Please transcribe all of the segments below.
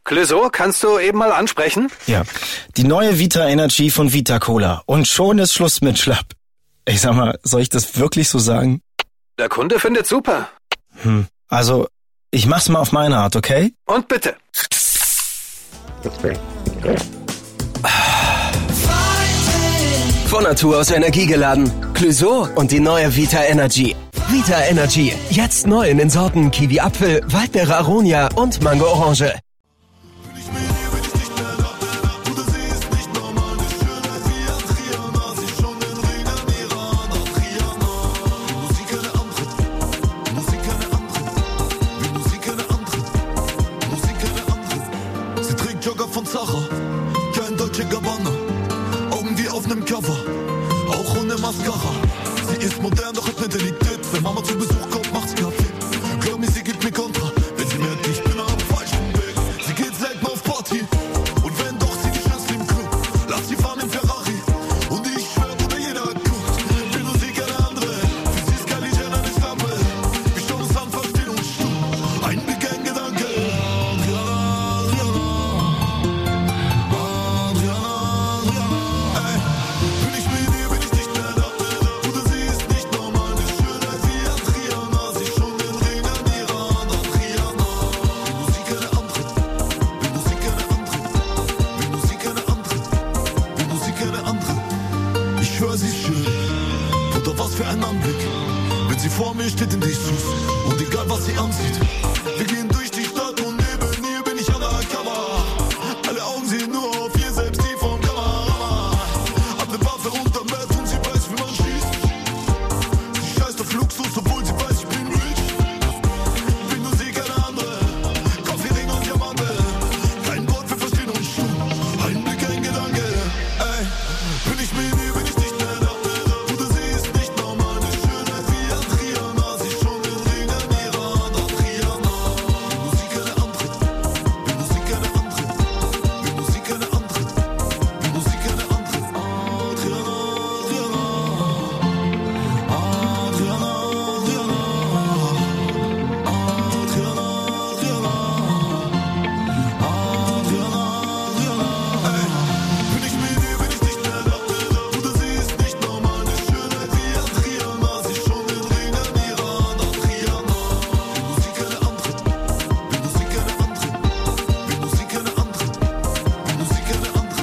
Clouseau, kannst du eben mal ansprechen? Ja, die neue Vita Energy von Vita Cola. Und schon ist Schluss mit Schlapp. Ich sag mal, soll ich das wirklich so sagen? Der Kunde findet super. Also, ich mach's mal auf meine Art, okay? Und bitte. Von Natur aus energiegeladen. Clouseau und die neue Vita Energy. Vita Energy, jetzt neu in den Sorten Kiwi Apfel, Waldbeere Aronia und Mango Orange. Von Zacher, kein Dolce Gabbana, Augen wie auf nem Cover, auch ohne Mascara. Sie ist modern, doch hat Mentalität. Wenn Mama zu Besuch kommt, macht sie Kaffee. Glaub mir, sie gibt mir Kontra, wenn sie merkt, ich bin am falschen Weg. Sie geht selten auf Party und wenn doch, sie die Schönste im Club. Lass sie fahren im Ferrari und ich schwör, Bruder, jeder hat guckt. Will nur sie, keine andere, für sie ist Kylie Jenner eine Schlampe. Wir schauen uns an, verstehen uns stumm, ein Blick, ein Gedanke. Vor mir steht in dich süß und egal was sie ansieht, wir gehen durch die Stadt und neben ihr bin ich undercover. Alle Augen sehen nur auf ihr, selbst die vom Kameramann. Hat ne Waffe unterm Bett und sie weiß, wie man schießt. Sie scheißt auf Luxus, obwohl sie weiß, ich bin rich. Bin nur sie, keine andere. Kaffeering und Diamante. Kein Wort, wir verstehen uns schon. Ein Blick, ein Gedanke. Ey, bin ich mit ihr, bin ich nicht mehr da. Bruder, sie ist nicht normal, eine Schönheit wie Adriana. Sie schon den Ring an ihrer Hand, Adriana. Will nur sie, keine andere. Will nur sie, keine andere. Will nur sie, keine andere. Will nur sie, keine andere. Adriana, Adriana. Adriana, Adriana. Adriana, Adriana. Adriana, Adriana. Ey, bin ich mit ihr, bin ich nicht mehr da. Bruder, sie ist nicht normal, eine Schönheit wie Adriana. Sie schon den Ring an ihrer Hand, Adriana. Will nur sie, keine andere. Will nur sie, keine andere. Will nur sie, keine andere. Will nur sie, keine andere.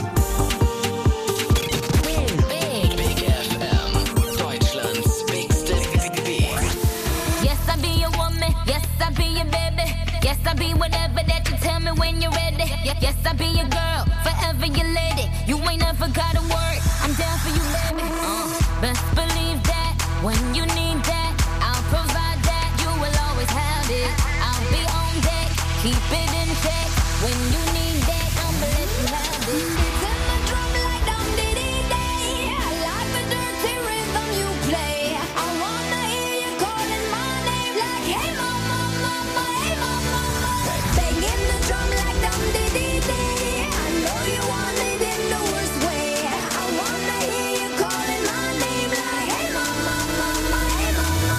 Big FM, Deutschlands biggste Beat. Yes, I'll be your woman. Yes, I'll be your baby. Yes, I'll be whatever that you tell me when you're ready. Yes, I'll be your girl, forever your lady. You ain't never gotta worry. I'm down for you, baby. Best believe that when you need that, I'll provide that. You will always have it. I'll be on deck, keep it in check. When you need that, I'ma let you have it. It's in the drum like dum diddy day. I like the dirty rhythm you play. I wanna hear you calling my name like, hey mama, mama, hey mama. Banging the drum like dum diddy day. I know you want it in the worst way. I wanna hear you calling my name like, hey mama, mama, hey mama.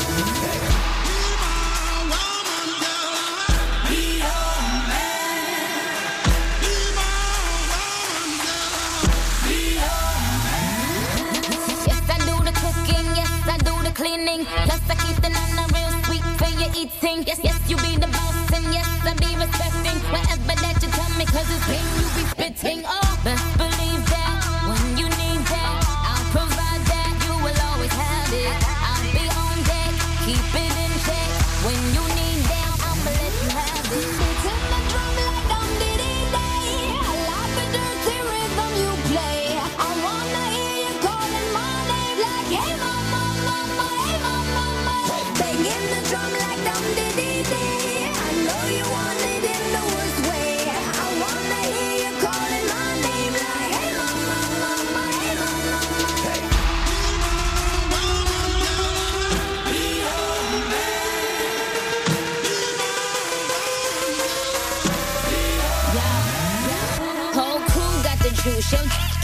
Yes, I do the cooking, yes, I do the cleaning. Plus, I keep the nana real sweet for your eating. Yes, yes, you be the boss, and yes, I be respecting whatever that you tell me, cause it's pain you be spitting. Oh, best believe that when you need that, I'll provide that. You will always have it. I'll be on deck, keep it in check. When you need that, I'ma let you have it. It's in the drum like dum diddy day. I like the dirty rhythm you play. I wanna hear you calling my name like, hey mama, mama, hey mama, mama. Banging the drum like dum diddy day. I know you want it in the world.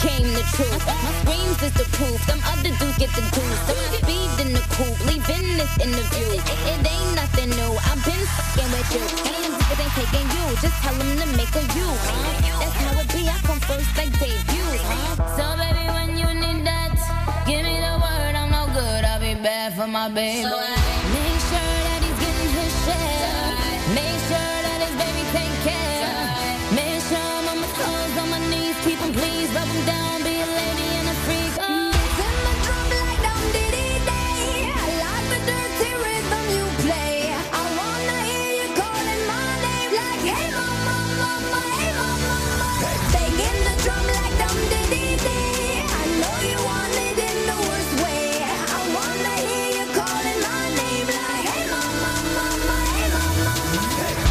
became the truth. My screams is the proof. Them other dudes get the juice. So I speed in the coupe, leaving this interview. It ain't nothing new. I've been fucking with you. Hands if it ain't taking you. Just tell them to make a you. That's how it be. I come first like debut. So baby, when you need that, give me the word. I'm no good. I'll be bad for my baby. So make sure that he's getting his share. Make sure that his baby take care. Make sure I'm on my toes, on my knees. Keep him please, rub him down. Be a lady and a freak. Send my drum like dum diddy day. I like the dirty rhythm you play. I wanna hear you calling my name like hey mama, mama, hey mama, mama. Banging the drum like dum diddy day. I know you want it in the worst way. I wanna hear you calling my name like hey mama, mama, hey mama, mama.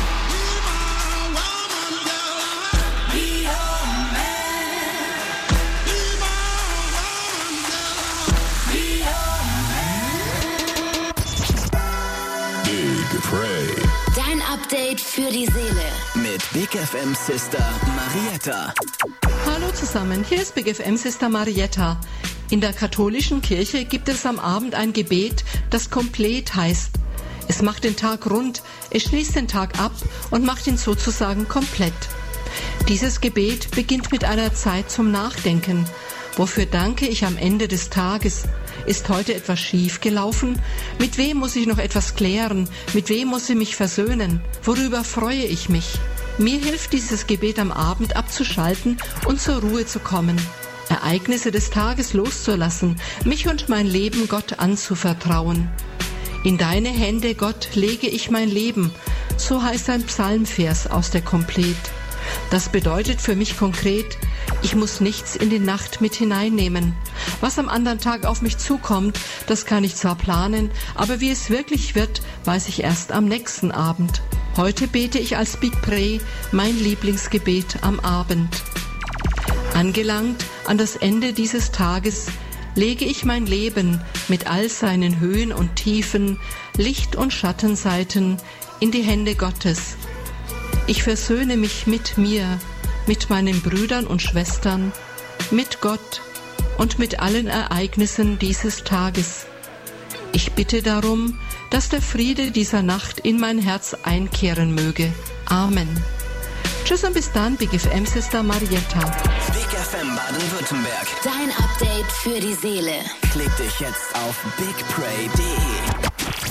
Dein Update für die Seele. Mit Big FM Sister Marietta. Hallo zusammen, hier ist Big FM Sister Marietta. In der katholischen Kirche gibt es am Abend ein Gebet, das Komplett heißt. Es macht den Tag rund, es schließt den Tag ab und macht ihn sozusagen komplett. Dieses Gebet beginnt mit einer Zeit zum Nachdenken. Wofür danke ich am Ende des Tages? Ist heute etwas schief gelaufen? Mit wem muss ich noch etwas klären? Mit wem muss ich mich versöhnen? Worüber freue ich mich? Mir hilft dieses Gebet am Abend abzuschalten und zur Ruhe zu kommen. Ereignisse des Tages loszulassen, mich und mein Leben Gott anzuvertrauen. In deine Hände, Gott, lege ich mein Leben. So heißt ein Psalmvers aus der Komplett. Das bedeutet für mich konkret, ich muss nichts in die Nacht mit hineinnehmen. Was am anderen Tag auf mich zukommt, das kann ich zwar planen, aber wie es wirklich wird, weiß ich erst am nächsten Abend. Heute bete ich als Big Pray mein Lieblingsgebet am Abend. Angelangt an das Ende dieses Tages, lege ich mein Leben mit all seinen Höhen und Tiefen, Licht- und Schattenseiten in die Hände Gottes. Ich versöhne mich mit mir, mit meinen Brüdern und Schwestern, mit Gott und mit allen Ereignissen dieses Tages. Ich bitte darum, dass der Friede dieser Nacht in mein Herz einkehren möge. Amen. Tschüss und bis dann, Big FM Sister Marietta. Big FM Baden-Württemberg. Dein Update für die Seele. Klick dich jetzt auf bigpray.de.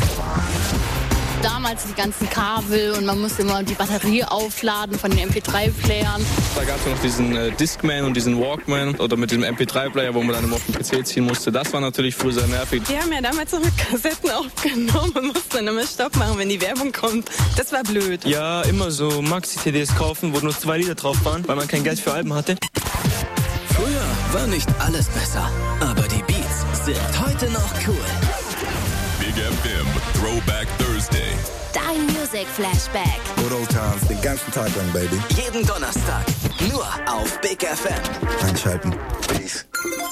Damals die ganzen Kabel und man musste immer die Batterie aufladen von den MP3-Playern. Da gab es noch diesen Discman und diesen Walkman oder mit dem MP3-Player, wo man dann immer auf den PC ziehen musste. Das war natürlich früher sehr nervig. Die haben ja damals noch mit Kassetten aufgenommen und mussten dann immer Stopp machen, wenn die Werbung kommt. Das war blöd. Ja, immer so Maxi-CDs kaufen, wo nur 2 Lieder drauf waren, weil man kein Geld für Alben hatte. Früher war nicht alles besser, aber die Beats sind heute noch cool. Big FM Throwback Thursday. Dein Music Flashback. Good old times, den ganzen Tag lang, baby. Jeden Donnerstag, nur auf Big FM. Einschalten. Peace.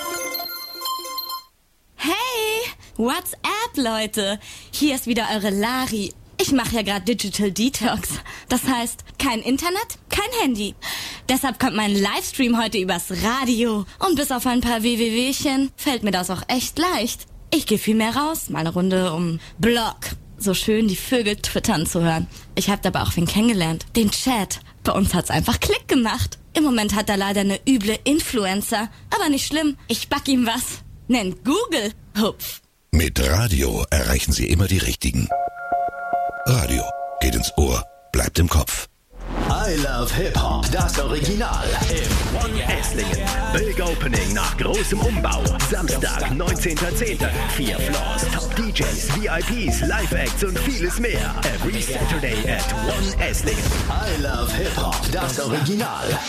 Hey, what's up, Leute? Hier ist wieder eure Lari. Ich mache ja gerade Digital Detox. Das heißt, kein Internet, kein Handy. Deshalb kommt mein Livestream heute übers Radio. Und bis auf ein paar WWWchen fällt mir das auch echt leicht. Ich gehe viel mehr raus, mal eine Runde um Block. So schön die Vögel twittern zu hören. Ich habe dabei auch wen kennengelernt, den Chat. Bei uns hat's einfach Klick gemacht. Im Moment hat er leider eine üble Influencer. Aber nicht schlimm, ich back ihm was. Nennt Google. Hupf. Mit Radio erreichen Sie immer die Richtigen. Radio geht ins Ohr, bleibt im Kopf. I Love Hip-Hop, das Original im One Esslingen. Big Opening nach großem Umbau. Samstag, 19.10. 4 Floors, Top DJs, VIPs, Live-Acts und vieles mehr. Every Saturday at One Esslingen. I Love Hip-Hop, das Original.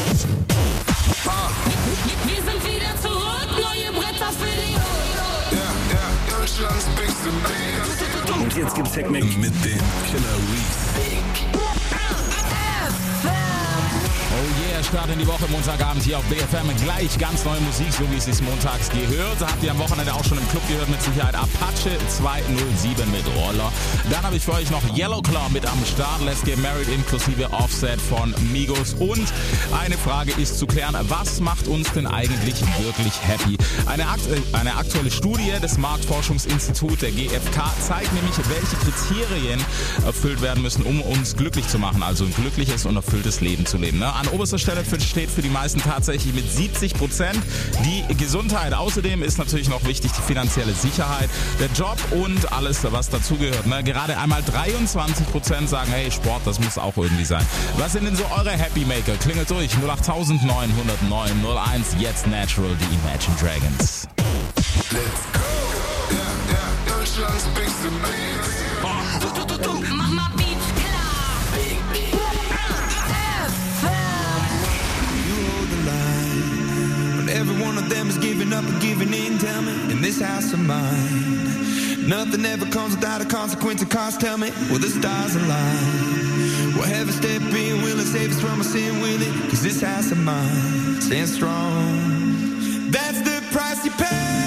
Wir sind wieder zurück, neue Bretter für die Deutschlands beste Band. Und jetzt gibt's Technik mit dem Killer Week. Big Oh yeah, der Start in die Woche, Montagabend hier auf BFM. Gleich ganz neue Musik, so wie es sich montags gehört. Habt ihr am Wochenende auch schon im Club gehört, mit Sicherheit Apache 207 mit Roller. Dann habe ich für euch noch Yellow Claw mit am Start. Let's Get Married inklusive Offset von Migos. Und eine Frage ist zu klären, was macht uns denn eigentlich wirklich happy? Eine aktuelle Studie des Marktforschungsinstituts der GfK zeigt nämlich, welche Kriterien erfüllt werden müssen, um uns glücklich zu machen, also ein glückliches und erfülltes Leben zu leben. An oberster Stelle steht für die meisten tatsächlich mit 70% die Gesundheit. Außerdem ist natürlich noch wichtig die finanzielle Sicherheit, der Job und alles, was dazugehört. Gerade einmal 23% sagen, hey, Sport, das muss auch irgendwie sein. Was sind denn so eure Happy Maker? Klingelt durch 08909 01. Jetzt Natural, die Imagine Dragons. Let's go! Ja, Deutschlands beste Mates. Mach mal Beats klar. You hold the line when every one of them is giving up and giving in. Tell me, in this house of mine, nothing ever comes without a consequence of cost. Tell me, will the stars align? Will heaven step in? Will it save us from our sin? Will it? 'Cause this house of mine stands strong. That's the price you pay.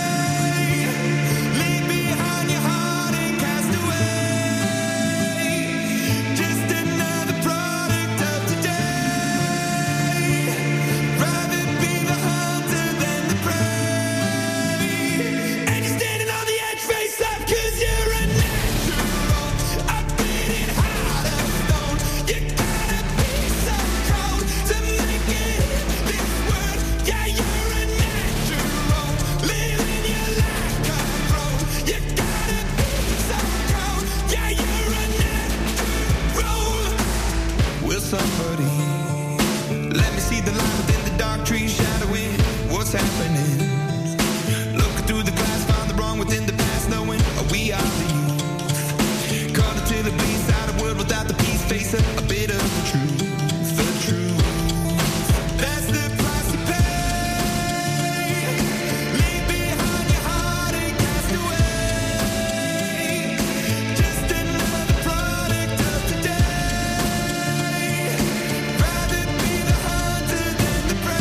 Happening. Looking through the glass, found the wrong within the past, knowing we are the youth. Caught until the beast out of world without the peace, facing a bit of the truth. The truth. That's the price you pay. Leave behind your heart and cast away. Just another product of today. Rather be the hunter than the prey.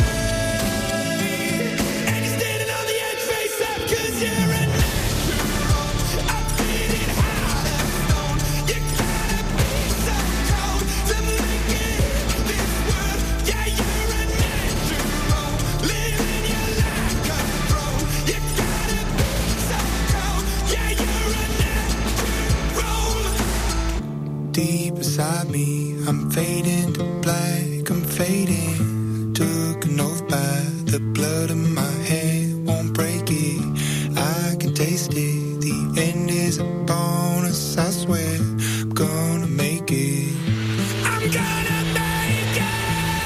Deep inside me, I'm fading to black, I'm fading. Took an oath by the blood in my head, won't break it. I can taste it, the end is upon us, I swear. I'm gonna make it. I'm gonna make it.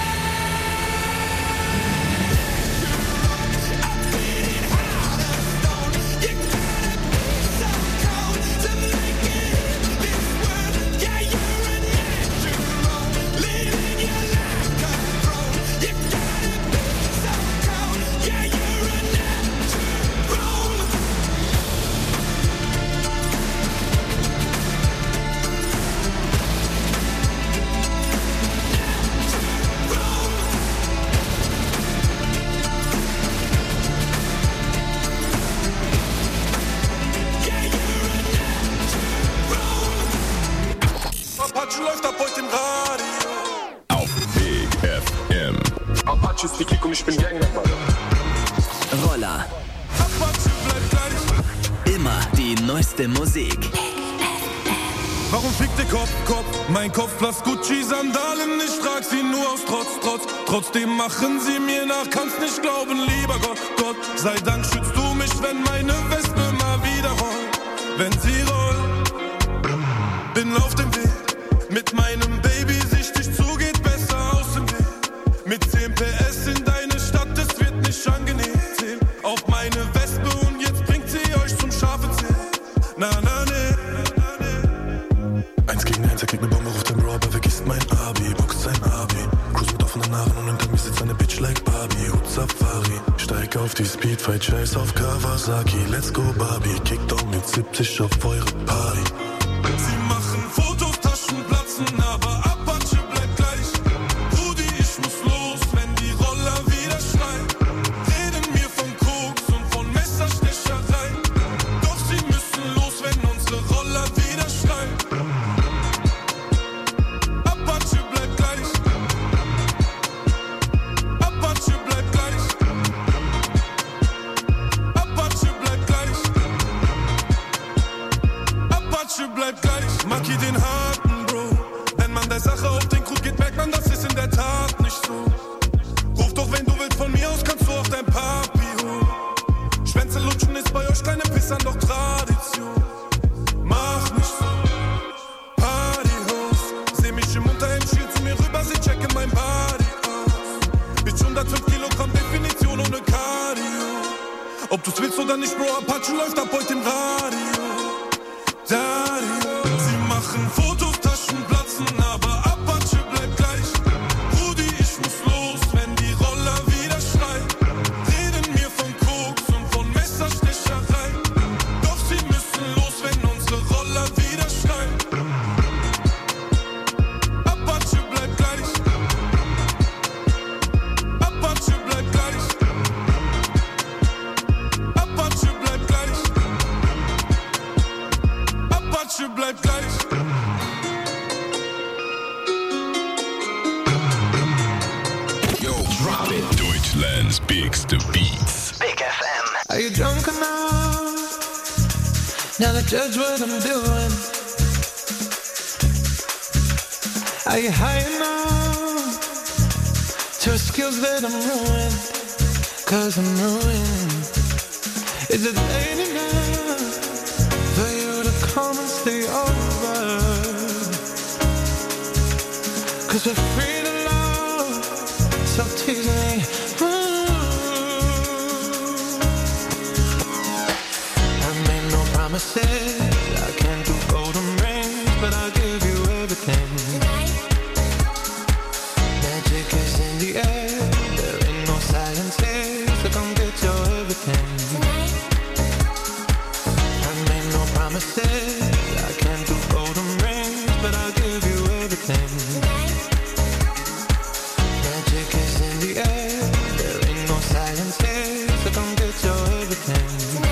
I'm feeling hot as stone. You gotta be so cold to make it. This world, yeah, you're a natural. Living your life control. You gotta be so cold. Yeah, you're a natural. Apache läuft ab heute im Radio. Auf BFM. Apache ist die Kick und ich bin Gangmember. Roller. Apache bleibt gleich. Immer die neueste Musik. Warum fickt der Kopf? Mein Kopf blass Gucci-Sandalen. Ich trag sie nur aus Trotz. Trotzdem machen sie mir nach. Kannst nicht glauben, lieber Gott. Sei Dank schützt du mich, wenn meine Wespe mal wieder rollt. Wenn sie rollt, bin auf dem Weg. Mit meinem Baby sichtig zu, geht besser aus dem Weg. Mit 10 PS in deine Stadt, es wird nicht angenehm. Zähl auf meine Wespe und jetzt bringt sie euch zum scharfen Zähl. Na, ne. 1 gegen 1, er kriegt ne Bombe, ruft den Robber, vergisst mein Abi, boxt sein Abi. Cruise mit offenen Haaren und hinter mir sitzt eine Bitch like Barbie. Hut Safari, steig auf die Speedfight, scheiß auf Kawasaki. Let's go Barbie, Kickdown mit 70 auf eure Party. Sie machen Fotos, Taschen platzen, aber Apache bleibt gleich. Rudi, ich muss los. nicht, Bro, Apache läuft ab heute im Radio. Sie machen Fotos, Taschen platzen, aber Apache bleibt gleich. Rudi, ich muss los, wenn die Roller wieder schreien. Reden mir von Koks und von Messerstecherei. Doch sie müssen los, wenn unsere Roller wieder schreien. Apache bleibt gleich. Apache bleibt gleich. Apache bleibt gleich. Apache bleibt gleich. Yo, drop it. Deutschland's biggest beats. Big FM. Are you drunk enough now to judge what I'm doing? Are you high enough to skills that I'm ruined? Cause I'm ruined. Is it late enough for you to come and stay over? Cause we're free to love, so tease me. I made no promises, I can't do golden rings, but I'll give you everything. Magic is in the air, there ain't no science here, so come get your everything. I made no promises, I can't do golden rings, but I'll give you everything. Magic is in the air, there ain't no science here, so come get your everything.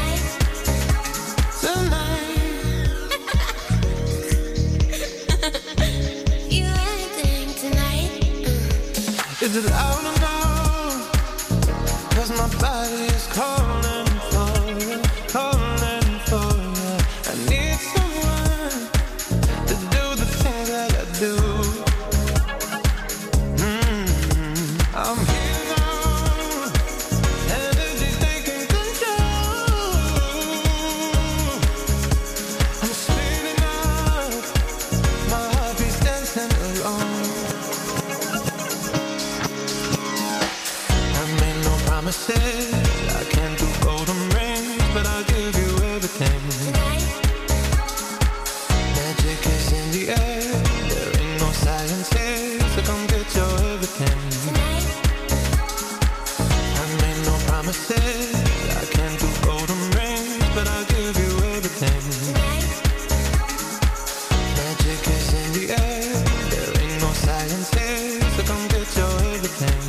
Is it loud enough? Cause my body is calling for you, calling for you. I need someone to do the things that I do. I'm here now, energy taking control. I'm speeding up, my heartbeat's dancing along. Promises, I can't do golden rings, but I'll give you everything. Magic is in the air, there ain't no science here, so come get your everything. I made no promises, I can't do golden rings, but I'll give you everything. Magic is in the air, there ain't no science here, so come get your everything.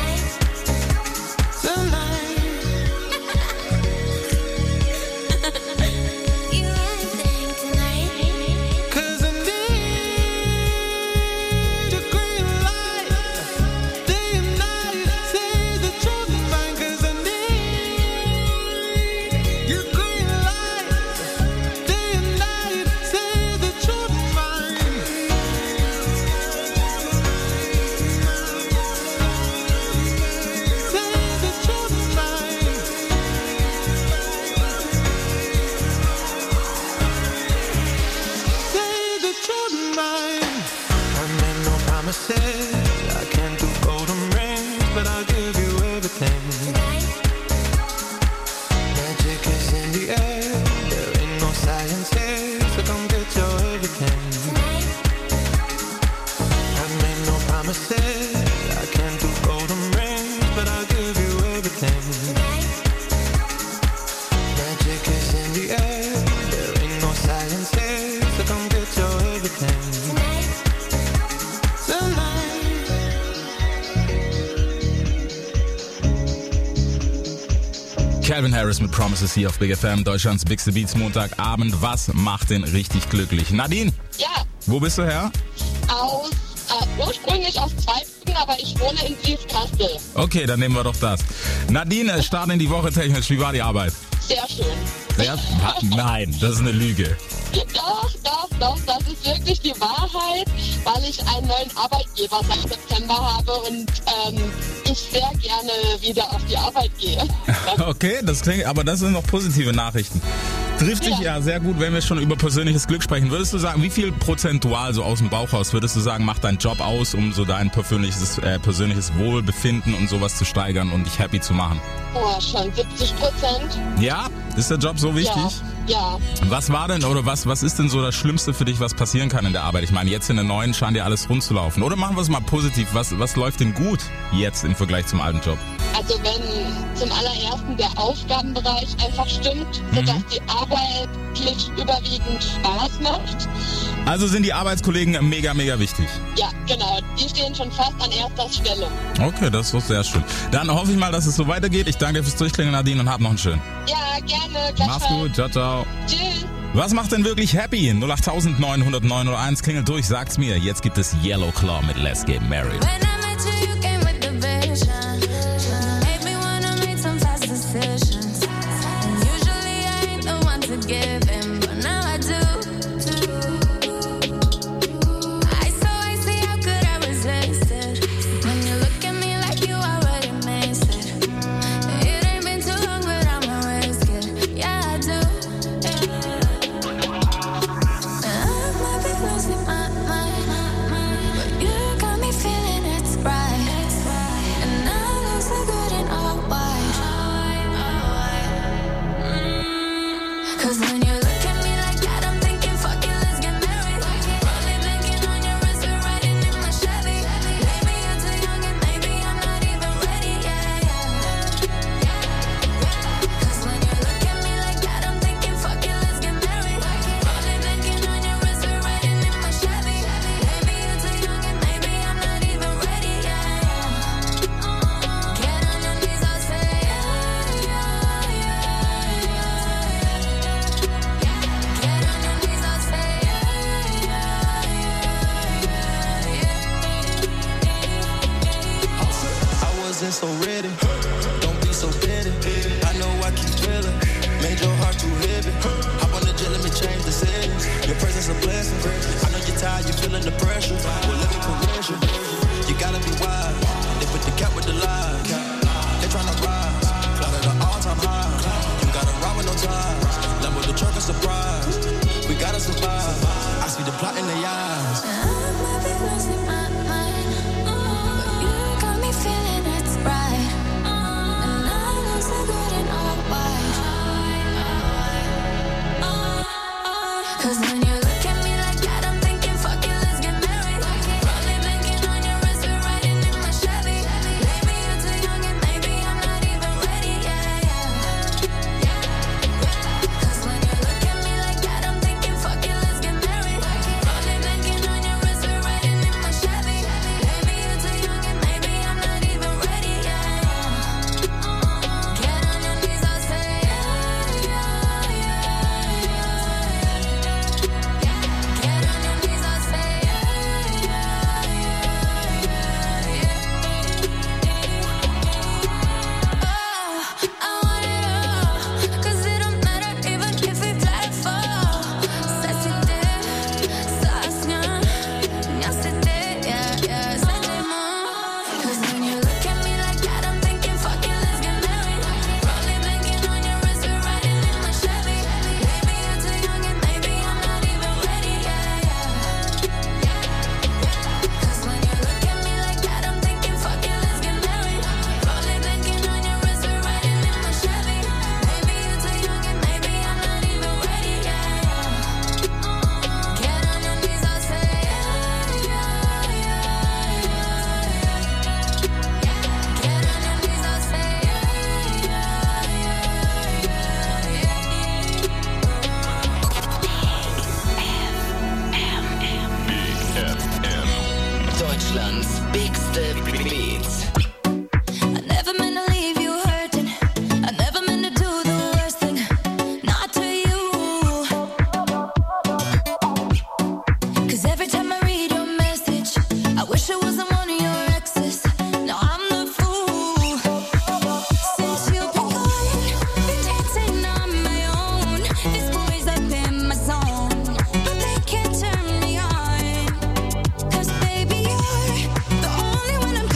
I can't do golden rings, but I'll give you everything. Magic is in the air, there ain't no science here, so come get your everything. I made no promises, I can't do golden rings, but I'll give you everything. Magic is in the air, there ain't no science here, so come get your everything. Calvin Harris mit Promises hier auf Big FM, Deutschlands Bigste Beats, Montagabend. Was macht den richtig glücklich? Nadine? Ja. Wo bist du her? Ursprünglich aus Zweibrücken, aber ich wohne in Briefkastel. Okay, dann nehmen wir doch das. Nadine, starten in die Woche technisch. Wie war die Arbeit? Sehr schön. Nein, das ist eine Lüge. Doch, das ist wirklich die Wahrheit, weil ich einen neuen Arbeitgeber seit September habe und ich sehr gerne wieder auf die Arbeit gehe. Okay, aber das sind noch positive Nachrichten. Trifft sich ja sehr gut, wenn wir schon über persönliches Glück sprechen. Würdest du sagen, wie viel prozentual so aus dem Bauch raus, würdest du sagen, macht dein Job aus, um so dein persönliches Wohlbefinden und sowas zu steigern und dich happy zu machen? Oh, schon 70%. Ja? Ist der Job so wichtig? Ja. Was war denn oder was ist denn so das Schlimmste für dich, was passieren kann in der Arbeit? Ich meine, jetzt in der neuen scheint ja alles rund zu laufen. Oder machen wir es mal positiv. Was läuft denn gut jetzt im Vergleich zum alten Job? Also wenn zum allerersten der Aufgabenbereich einfach stimmt, sodass die Arbeit wirklich überwiegend Spaß macht. Also sind die Arbeitskollegen mega, mega wichtig. Ja, genau. Die stehen schon fast an erster Stelle. Okay, das ist doch sehr schön. Dann hoffe ich mal, dass es so weitergeht. Ich danke dir fürs Durchklingen, Nadine, und hab noch einen schönen. Ja, gerne. Mach's gut. Ciao, ciao. Tschüss. Was macht denn wirklich happy? 08900 901 klingelt durch, sagt's mir. Jetzt gibt es Yellow Claw mit Let's Get Married. So ready, don't be so petty. I know I keep drilling, made your heart too heavy. Hop on the jet, let me change the settings. Your presence a blessing. I know you're tired, you're feeling the pressure. Well, let me caress you. You gotta be wise. They put the cap with the lies. They tryna rise, fly at an all-time high. You gotta ride with no ties. Lambo the truck a surprise. We gotta survive. I see the plot in their eyes. I've been losing my mind, but you got me feeling it's right. And I look so good in all white. 'Cause when you look at me like that, I'm thinking, fuck it, let's get married. Probably blinking on your wrist, we're riding in my Chevy. Baby, you're too young and maybe I'm not even ready. Yeah, yeah. 'Cause when you look at me like that, I'm thinking, fuck it, let's get married. Probably blinking on your wrist, we're riding in my Chevy. Baby, you're too young and maybe I'm not even ready. Yeah, yeah. Get on your knees, I'll say yeah, yeah, yeah, yeah. Get on your knees, I'll say yeah, yeah, yeah, yeah. Oh, I want it all, 'cause it don't matter even if we fly fall. Sexy day, sasnya, nyasite, yeah, yeah, Sunday morning. 'Cause when you look at me like that, I'm thinking, fuck it, let's get married. Probably blinking on your wrist, we're riding in my Chevy. Baby, you're too young and maybe I'm not even ready. Yeah, yeah. 'Cause when you look at me like that, I'm thinking, fuck it, let's get married. Probably blinking on your wrist, we're riding in my Chevy. Baby, you're too young and maybe I'm not even ready. Yeah, yeah. Get on your knees, I'll say yeah, yeah, yeah, yeah, yeah. Get on your knees, I'll say yeah, yeah, Deutschlands bigste Beats. I never meant to leave you hurting. I never meant to do the worst thing. Not to you. 'Cause every time I read your message, I wish it wasn't one of your exes. Now I'm the fool. Since you've been gone, been dancing on my own. These boys up in my zone, but they can't turn me on. 'Cause baby, you're the only one I'm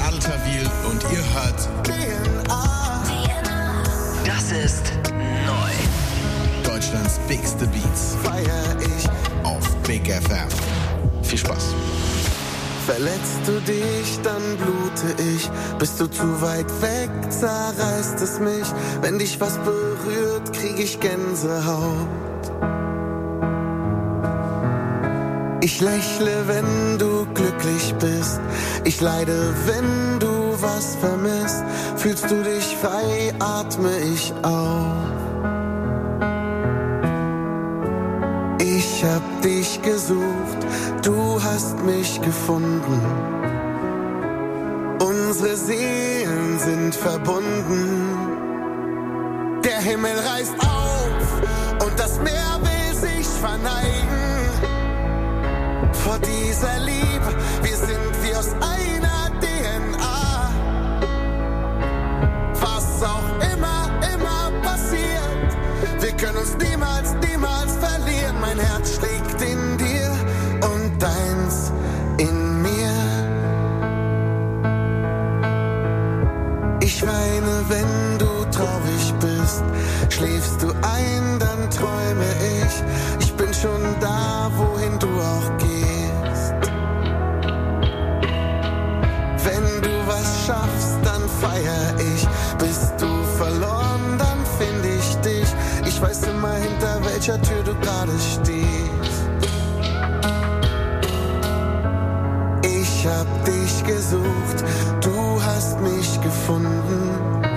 Adel Tawil und ihr hört DNA. Das ist neu. Deutschlands bigste Beats. Feier ich Auf Big FM. Viel Spaß. Verletzt du dich, dann blute ich. Bist du zu weit weg, zerreißt es mich. Wenn dich was berührt, krieg ich Gänsehaut. Ich lächle, wenn du glücklich bist. Ich leide, wenn du was vermisst. Fühlst du dich frei, atme ich auf. Ich hab dich gesucht, du hast mich gefunden. Unsere Seelen sind verbunden. Der Himmel reißt auf und das Meer will sich verneigen. Vor dieser Liebe, wir sind wie aus einer DNA. Was auch immer passiert, wir können uns niemals verlieren. Mein Herz schlägt in dir und deins in mir. Ich weine, wenn du traurig bist. Schläfst du ein, dann träume ich. Ich bin schon da, wohin du auch gehst. Wenn du was schaffst, dann feier ich. Bist du verloren, dann finde ich dich. Ich weiß immer, hinter welcher Tür du gerade stehst. Ich hab dich gesucht, du hast mich gefunden.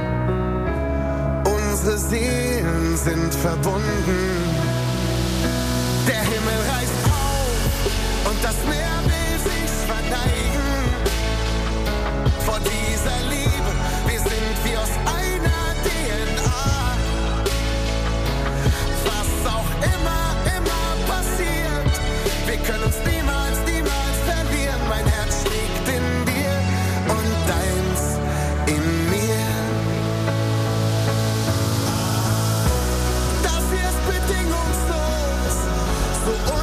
Unsere Seelen sind verbunden. Der Himmel reißt auf und das Meer will sich verneigen. Vor dieser Liebe, wir sind wie aus einer DNA. Was auch immer passiert, wir können uns niemals verlieren. Mein Herz schlägt in dir und deins in mir. Das hier ist bedingungslos, so